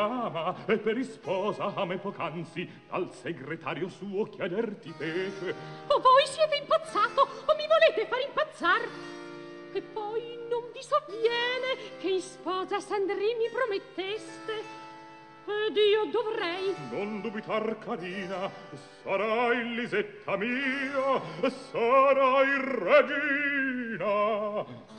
ama e per isposa a me poc'anzi dal segretario suo chiederti fece. O voi siete impazzato o mi volete far impazzar? E poi non vi sovviene che in sposa Sandrì mi prometteste? Ed io dovrei. Non dubitar, carina, sarai Lisetta mia, sarai regina.